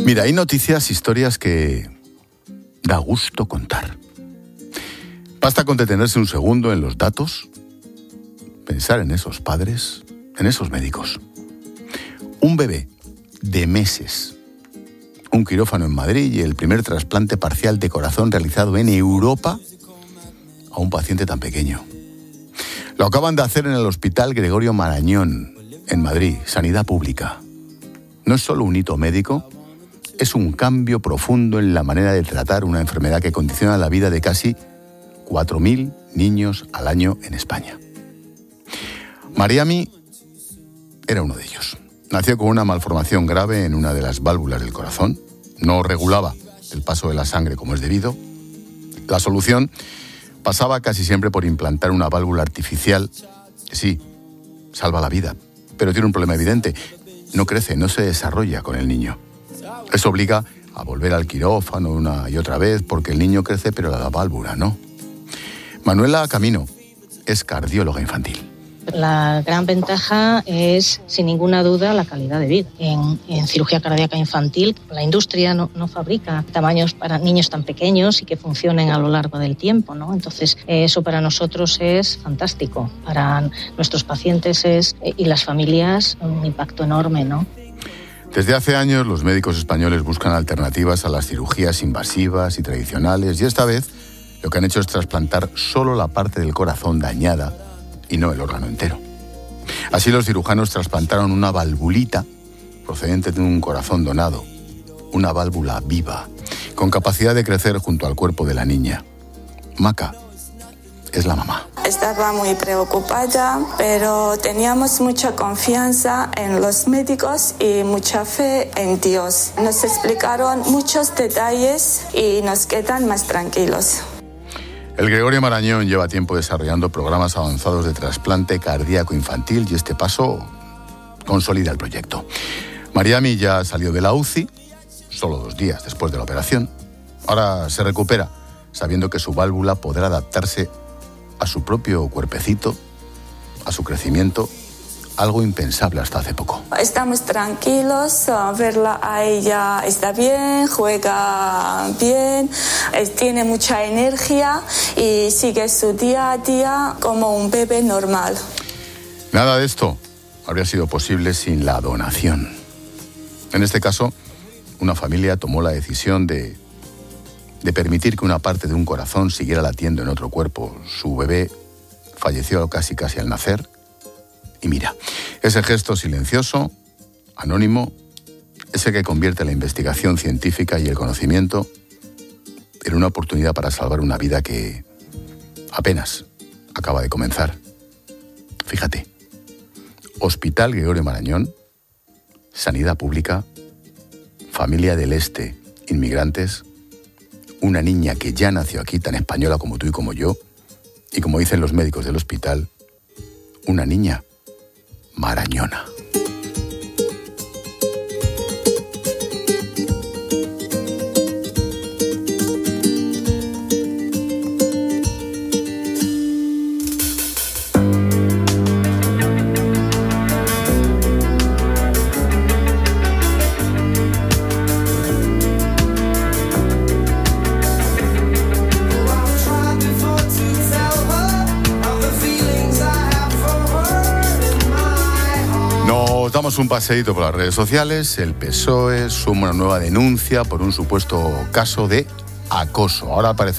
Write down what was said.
Mira, hay noticias, historias que da gusto contar. Basta con detenerse un segundo en los datos, pensar en esos padres, en esos médicos. Un bebé de meses, un quirófano en Madrid y el primer trasplante parcial de corazón realizado en Europa a un paciente tan pequeño. Lo acaban de hacer en el Hospital Gregorio Marañón, en Madrid, Sanidad Pública. No es solo un hito médico, es un cambio profundo en la manera de tratar una enfermedad que condiciona la vida de casi 4.000 niños al año en España. Mariami era uno de ellos. Nació con una malformación grave en una de las válvulas del corazón. No regulaba el paso de la sangre como es debido. La solución pasaba casi siempre por implantar una válvula artificial que sí, salva la vida, pero tiene un problema evidente. No crece, no se desarrolla con el niño. Eso obliga a volver al quirófano una y otra vez porque el niño crece pero la válvula no. Manuela Camino es cardióloga infantil. La gran ventaja es, sin ninguna duda, la calidad de vida. En cirugía cardíaca infantil, la industria no fabrica tamaños para niños tan pequeños y que funcionen a lo largo del tiempo, ¿no? Entonces, eso para nosotros es fantástico. Para nuestros pacientes y las familias, un impacto enorme, ¿no? Desde hace años, los médicos españoles buscan alternativas a las cirugías invasivas y tradicionales y esta vez lo que han hecho es trasplantar solo la parte del corazón dañada y no el órgano entero. Así los cirujanos trasplantaron una valvulita procedente de un corazón donado, una válvula viva, con capacidad de crecer junto al cuerpo de la niña. Maca es la mamá. Estaba muy preocupada, pero teníamos mucha confianza en los médicos y mucha fe en Dios. Nos explicaron muchos detalles y nos quedan más tranquilos. El Gregorio Marañón lleva tiempo desarrollando programas avanzados de trasplante cardíaco infantil y este paso consolida el proyecto. Mariami ya salió de la UCI, solo 2 días después de la operación. Ahora se recupera, sabiendo que su válvula podrá adaptarse a su propio cuerpecito, a su crecimiento, algo impensable hasta hace poco. Estamos tranquilos, verla a ella está bien, juega bien, tiene mucha energía y sigue su día a día como un bebé normal. Nada de esto habría sido posible sin la donación. En este caso, una familia tomó la decisión de permitir que una parte de un corazón siguiera latiendo en otro cuerpo. Su bebé falleció casi al nacer. Y mira, ese gesto silencioso, anónimo, ese que convierte la investigación científica y el conocimiento en una oportunidad para salvar una vida que apenas acaba de comenzar. Fíjate, Hospital Gregorio Marañón, Sanidad Pública, familia del Este, inmigrantes, una niña que ya nació aquí, tan española como tú y como yo, y como dicen los médicos del hospital, una niña marañona. Damos un paseíto por las redes sociales. El PSOE suma una nueva denuncia por un supuesto caso de acoso. Ahora parece